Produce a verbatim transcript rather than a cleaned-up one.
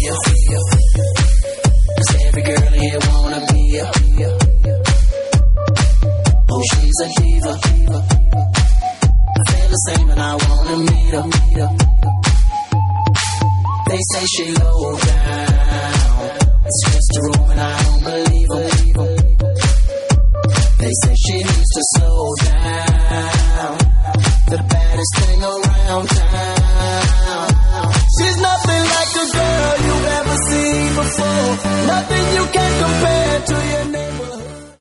ya. Cause every girl here wanna be ya. Oh, she's a diva. I feel the same and I wanna meet her. They say she low down. It's just a rumor and I don't believe them. They say she needs to slow down. The baddest thing around town. She's nothing like a girl you've ever seen before. Nothing you can compare to your neighborhood.